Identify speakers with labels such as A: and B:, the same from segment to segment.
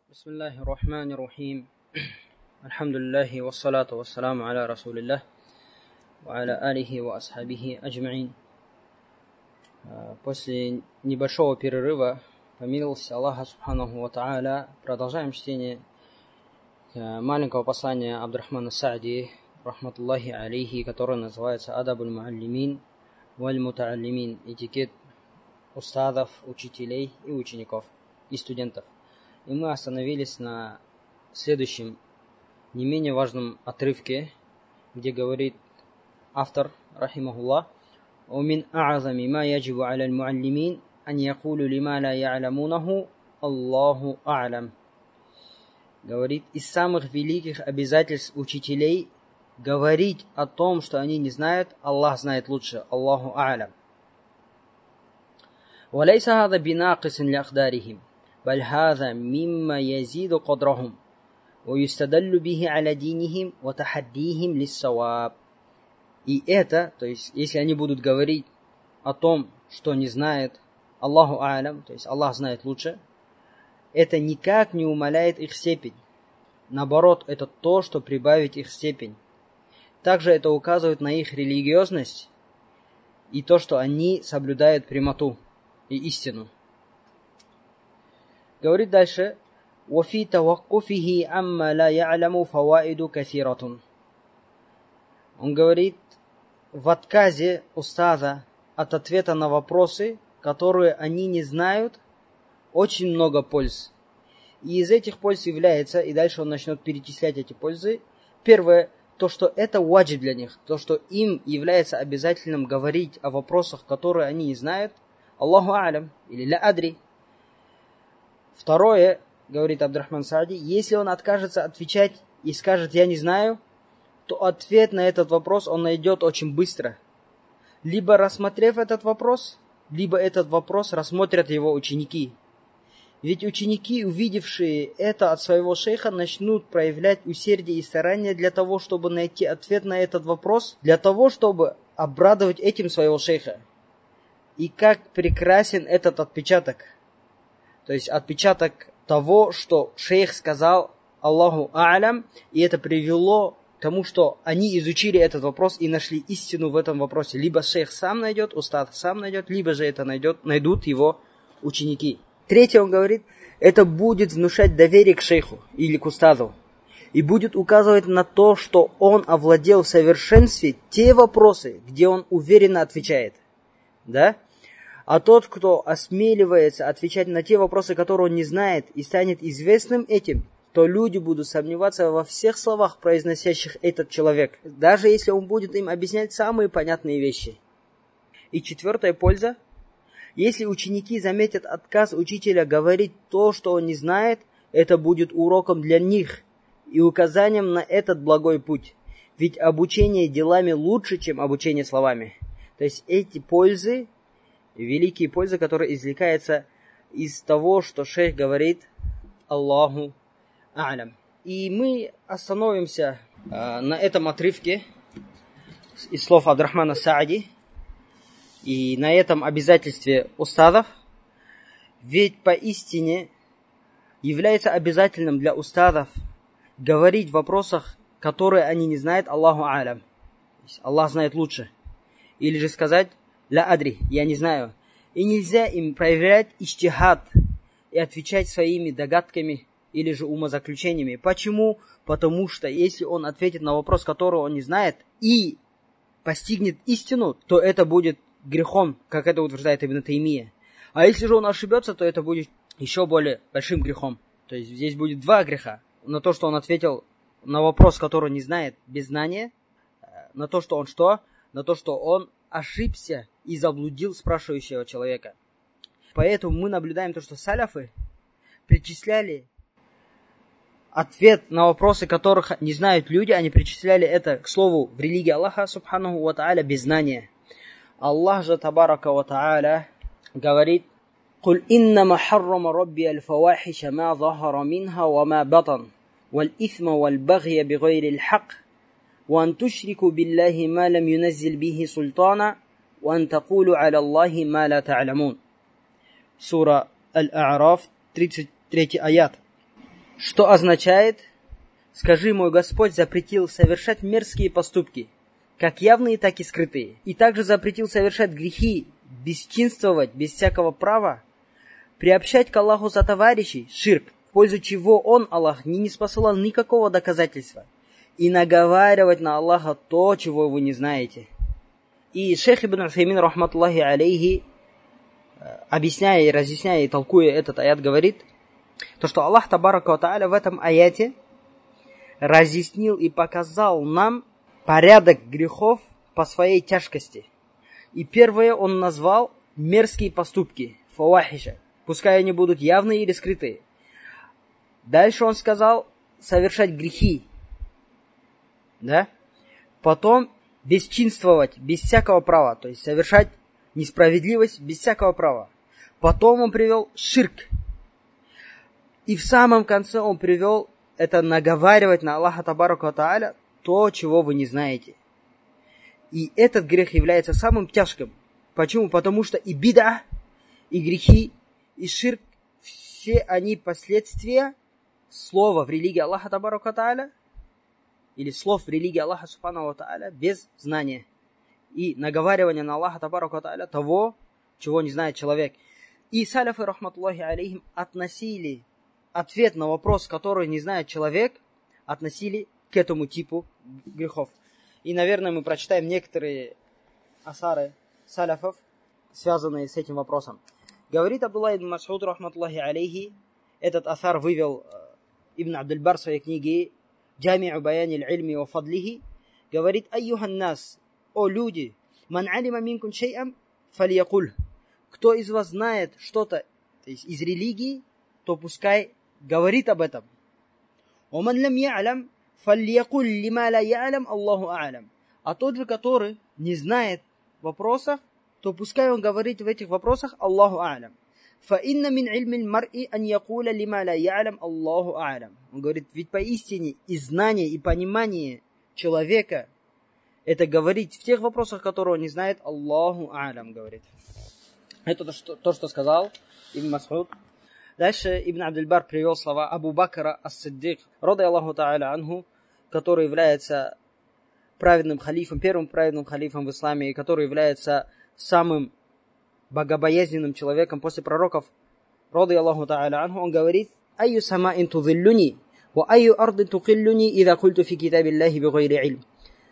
A: بسم الله الرحمن الرحيم الحمد لله والصلاة والسلام على رسول الله وعلى آله وأصحابه أجمعين. После небольшого перерыва, по милости Аллаха Субханаху ва Тааля, продолжаем чтение маленького послания Абдурахмана Саади, рахматуллахи алейхи, которое называется «Адабуль муаллимин валь мутааллимин» — этикет устадов, учителей и учеников, и студентов. И мы остановились на следующем, не менее важном отрывке, где говорит автор, рахимахуллах: «Умин а'азами ма яджибу аля аль-муаллимин ан якулу лима ла я'ламунаху Аллаху а'лам». Говорит, из самых великих обязательств учителей говорить о том, что они не знают, Аллах знает лучше, Аллаху а'лам. «Валейса хада бинакисин ли ахдарихим, بل هذا مما يزيد قدرهم ويستدل به على دينهم وتحديهم للصواب». И это, то есть, если они будут говорить о том, что не знает Аллаху а'лам, то есть Аллах знает лучше, это никак не умаляет их степень. Наоборот, это то, что прибавит их степень. Также это указывает на их религиозность и то, что они соблюдают прямоту и истину. Говорит дальше: «Вафи таваккуфихи амма ла я'ламу фаваиду кафиратун». Он говорит, в отказе устаза от ответа на вопросы, которые они не знают, очень много польз. И из этих польз является, и дальше он начнет перечислять эти пользы. Первое, то, что это ваджиб для них, то, что им является обязательным говорить о вопросах, которые они не знают, Аллаху а'лам или ля адри. Второе, говорит Абдурахман Саади, если он откажется отвечать и скажет «я не знаю», то ответ на этот вопрос он найдет очень быстро. Либо рассмотрев этот вопрос, либо этот вопрос рассмотрят его ученики. Ведь ученики, увидевшие это от своего шейха, начнут проявлять усердие и старание для того, чтобы найти ответ на этот вопрос, для того, чтобы обрадовать этим своего шейха. И как прекрасен этот отпечаток. То есть отпечаток того, что шейх сказал Аллаху а'лам, и это привело к тому, что они изучили этот вопрос и нашли истину в этом вопросе. Либо шейх сам найдет, устад сам найдет, либо же это найдут его ученики. Третье, он говорит, это будет внушать доверие к шейху или к устаду. И будет указывать на то, что он овладел в совершенстве те вопросы, где он уверенно отвечает. Да? А тот, кто осмеливается отвечать на те вопросы, которые он не знает, и станет известным этим, то люди будут сомневаться во всех словах, произносящих этот человек, даже если он будет им объяснять самые понятные вещи. И четвертая польза. Если ученики заметят отказ учителя говорить то, что он не знает, это будет уроком для них и указанием на этот благой путь. Ведь обучение делами лучше, чем обучение словами. То есть эти пользы, великие пользы, которые извлекаются из того, что шейх говорит Аллаху а'лам. И мы остановимся на этом отрывке из слов Абдурахмана Саади и на этом обязательстве устадов. Ведь поистине является обязательным для устадов говорить в вопросах, которые они не знают, Аллаху а'лам. Аллах знает лучше. Или же сказать «ля адри», я не знаю. И нельзя им проявлять иджтихад и отвечать своими догадками или же умозаключениями. Почему? Потому что если он ответит на вопрос, который он не знает, и постигнет истину, то это будет грехом, как это утверждает Ибн Таймия. А если же он ошибется, то это будет еще более большим грехом. То есть здесь будет два греха. На то, что он ответил на вопрос, который не знает, без знания. На то, что он что? На то, что он ошибся и заблудил спрашивающего человека. Поэтому мы наблюдаем то, что саляфы причисляли ответ на вопросы, которых не знают люди, они причисляли это к слову в религии Аллаха Субханаху ва Тааля без знания. Аллах же Табарака ва Тааля говорит: «Куль иннама харрама рабби аль-фавахиша ма захара минха ва ма батан, валь ифма валь багья бигайри аль-хак, وأن تشركوا بالله ما لم ينزل به سلطانا وأن تقولوا على الله ما لا تعلمون». Сура Аль-А'раф, 33 аят. что означает: «Скажи, мой Господь запретил совершать мерзкие поступки, как явные, так и скрытые, и также запретил совершать грехи, бесчинствовать без всякого права, приобщать к Аллаху сотоварищей, ширк, в пользу чего Он, Аллах, не ниспосылал никакого доказательства, и наговаривать на Аллаха то, чего вы не знаете». И шейх Ибн Усаймин, рахматуллахи алейхи, объясняя и разъясняя и толкуя этот аят, говорит, то, что Аллах Табарака ва Тааля в этом аяте разъяснил и показал нам порядок грехов по своей тяжкости. И первое он назвал мерзкие поступки, фавахиша, пускай они будут явные или скрытые. Дальше он сказал совершать грехи, да? Потом бесчинствовать без всякого права, то есть совершать несправедливость без всякого права. Потом он привел ширк. И в самом конце он привел это наговаривать на Аллаха Табарака ва Тааля то, чего вы не знаете. И этот грех является самым тяжким. Почему? Потому что и бида, и грехи, и ширк, все они последствия слова в религии Аллаха Табарака ва Тааля, или слов в религии Аллаха Субхану ва Тааля без знания. И наговаривание на Аллаха Табарака ва Тааля того, чего не знает человек. И саляфы, рахматуллахи алейхим, относили ответ на вопрос, который не знает человек, относили к этому типу грехов. И, наверное, мы прочитаем некоторые асары саляфов, связанные с этим вопросом. Говорит Абдулла ибн Мас'уд, рахматуллахи алейхи, этот асар вывел Ибн Абдуль-Бар в своей книге «Джами'у баяни аль-ильми ва фадлихи», говорит: «Айюхан нас, о люди, ман алима минкум шей'ам фальякуль». Кто из вас знает что-то, то есть из религии, то пускай говорит об этом. «Оман лам я'лам фальякуль лима ла я'лам Аллаху а'лам». А тот же, который не знает вопросов, то пускай он говорит в этих вопросах Аллаху а'лам. «Фаинна мин ильми мар'i ан якуля лима ла я'лам Аллаху а'лам». Он говорит, ведь поистине и знание, и понимание человека это говорить в тех вопросах, которые он не знает, Аллаху а'лам, говорит. Это то, что сказал Ибн Мас'уд. Дальше Ибн Абдуль-Бар привел слова Абу Бакра ас-Сиддик, ради Аллаху та'аля анху, который является праведным халифом, первым праведным халифом в исламе, и который является самым богобоязненным человеком после пророков, ради Аллаху та'аля анху. Он говорит: «Айю самаин тудиллюни, ва айю ардин тукиллюни, ида культу фи китабиллахи бигайри илм».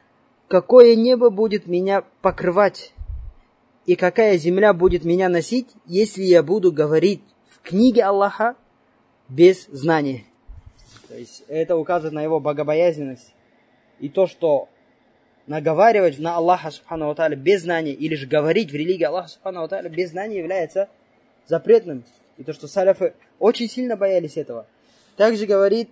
A: Какое небо будет меня покрывать, и какая земля будет меня носить, если я буду говорить в книге Аллаха без знания. То есть это указывает на его богобоязненность. И то, что наговаривать на Аллаха Субхану ва Тааля без знания, или же говорить в религии Аллаха Субхану ва Тааля без знания, является запретным. И то, что саляфы очень сильно боялись этого. Также говорит,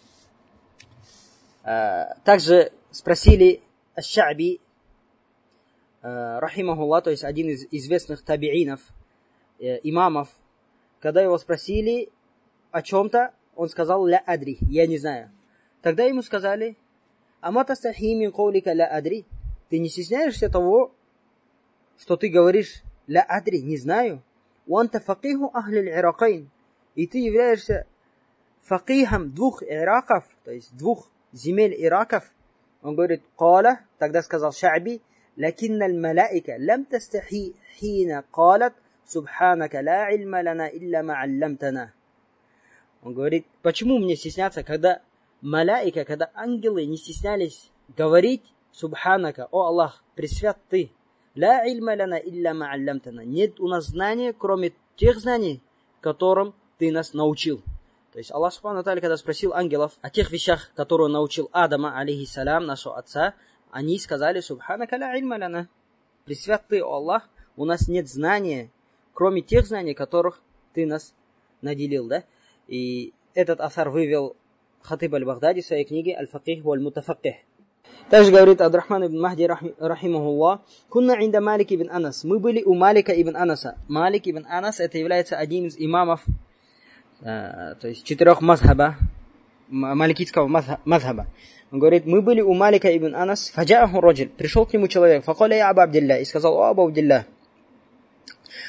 A: также спросили Аш-Ша'би, рахимахуллах, то есть один из известных табиинов, имамов, когда его спросили о чем-то, он сказал: «Ля адри», я не знаю. Тогда ему сказали: «Ама тастахи мин каулика ля адри», ты не стесняешься того, что ты говоришь «ля адри», не знаю. «Уанта факиху ахли иракайн», и ты являешься факихом двух ираков, то есть двух земель ираков. Он говорит: «Каля», тогда сказал Ша'би: «Лакинна аль-малаика лам тастахи хина калат субханака ла ильма лана илля ма аллямтана». Он говорит: почему мне стесняться, когда малаика, когда ангелы не стеснялись говорить субханака, о Аллах, пресвят ты, ла ильма лана илля ма аллямтана, нет у нас знания, кроме тех знаний, которым ты нас научил. То есть Аллах Субхану ва Тааля, когда спросил ангелов о тех вещах, которые он научил Адама, алейхиссалям, нашего отца, они сказали: «Субханака ла ильма лана», пресвят ты, о Аллах, у нас нет знания, кроме тех знаний, которых ты нас наделил, да? И этот асар вывел Хатиб аль-Багдади в своей книге «Аль-Факих валь-Мутафаких». Также говорит Абдурахман ибн Махди, рахимахуллах: «Кунна инда Малик ибн Анас». Мы были у Малика ибн Анаса. Малик ибн Анас — это является один из имамов, то есть 4 мазхаба, маликитского мазхаба. Он говорит: мы были у Малика ибн Анас, фаджааху раджуль, пришел к нему человек, факаля я Аба Абдилля, и сказал: «О Абу Абдилля,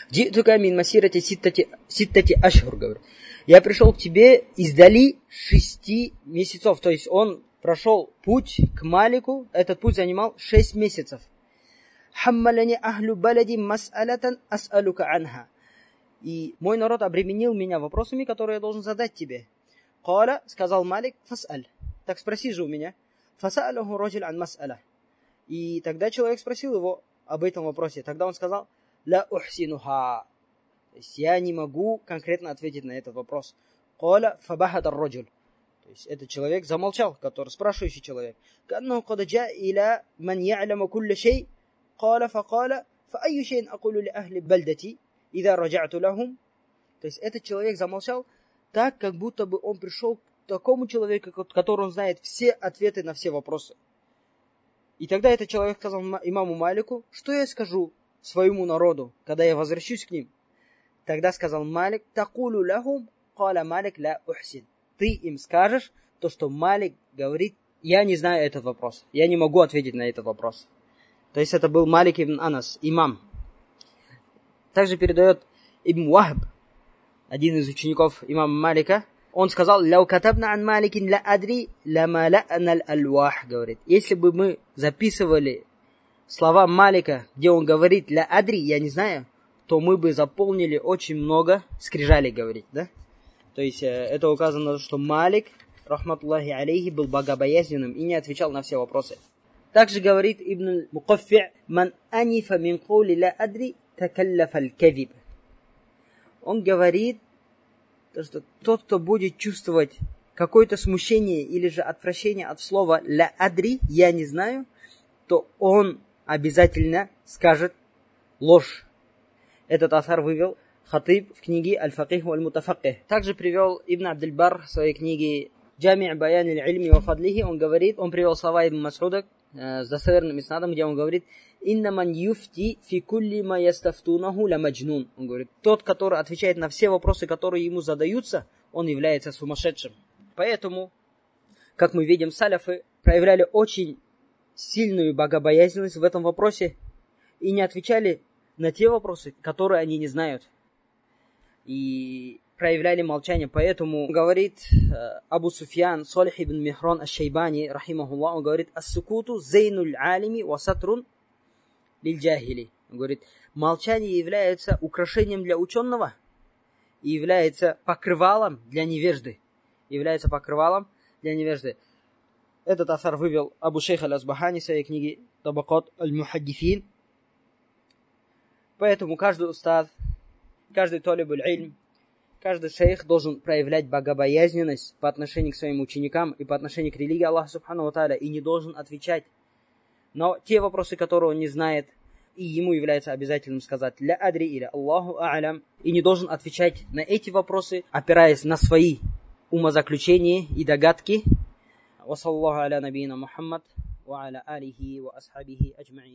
A: Джитука мин масирати ситтати ашхур, говорит. Я пришел к тебе издали 6 месяцев. То есть он прошел путь к Малику, этот путь занимал 6 месяцев. Хаммаляни ахлю балади мас'алатан ас'алука анха. И мой народ обременил меня вопросами, которые я должен задать тебе. Каля, сказал Малик, фас'аль. Так спроси же у меня. Фас'алаху раджуль ан мас'аля. И тогда человек спросил его об этом вопросе. Тогда он сказал, ла ухсинуха. То есть я не могу конкретно ответить на этот вопрос. Каля фабахат ар-раджуль. То есть этот человек замолчал, который спрашивающий человек. Каннаху кад джа иля ман я'ламу кулля шей. Каля факаля фа'айю шейн акулу ли ахли бальдати ида раджату лахум. То есть этот человек замолчал так, как будто бы он пришел к такому человеку, который он знает все ответы на все вопросы. И тогда этот человек сказал имаму Малику, что я скажу своему народу, когда я возвращусь к ним. Тогда сказал Малик, такулу лахум, каля Малик ла ухсин. Ты им скажешь то, что Малик говорит, я не знаю этот вопрос, я не могу ответить на этот вопрос. То есть это был Малик ибн Анас, имам. Также передает Ибн Вахб, один из учеников имама Малика. Он сказал, «Ляу катабна ан Маликин ла адри, ла мала'на аль-алвах», говорит. Если бы мы записывали слова Малика, где он говорит «ла адри», я не знаю, то мы бы заполнили очень много скрижалей, говорит, да? То есть это указано на то, что Малик, рахматуллахи алейхи, был богобоязненным и не отвечал на все вопросы. Также говорит Ибн Мукаффи, «Ман анифа мин каули ла адри, такаллафа аль-кадиб». Он говорит, что тот, кто будет чувствовать какое-то смущение или же отвращение от слова «ля адри», «я не знаю», то он обязательно скажет ложь. Этот асар вывел Хатиб в книге «Аль-Факих валь-Мутафаких». Также привел Ибн Абдельбар в своей книге «Джами' Баян аль-Ильми ва Фадлихи». Он говорит, он привел слова Ибн Мас'уда с достоверным иснадом, где он говорит «Инна ман юфти фи кулли ма ястафтунаху ла маджнун». Он говорит, тот, который отвечает на все вопросы, которые ему задаются, он является сумасшедшим. Поэтому, как мы видим, саляфы проявляли очень сильную богобоязненность в этом вопросе и не отвечали на те вопросы, которые они не знают. И проявляли молчание. Поэтому говорит Абу Суфьян Салих ибн Михран аш-Шайбани, рахимахуллах, он говорит, «Ас-сукуту зейнуль алими ва сатрун лиль-джахили». Он говорит, молчание является украшением для ученого и является покрывалом для невежды. Является покрывалом для невежды. Этот асар вывел Абу Шейх аль-Асбахани в своей книге Табакат аль-Мухаддифин. Поэтому каждый устад, каждый талиб аль-илм, каждый шейх должен проявлять богобоязненность по отношению к своим ученикам и по отношению к религии Аллаха Субхану ва Тааля, и не должен отвечать на те вопросы, которые он не знает, и ему является обязательным сказать «Ля адри» или «Аллаху а'алям», и не должен отвечать на эти вопросы, опираясь на свои умозаключения и догадки. Ва саллаллаху аля набийна Мухаммад ва аля алихи ва асхабихи аджмаин.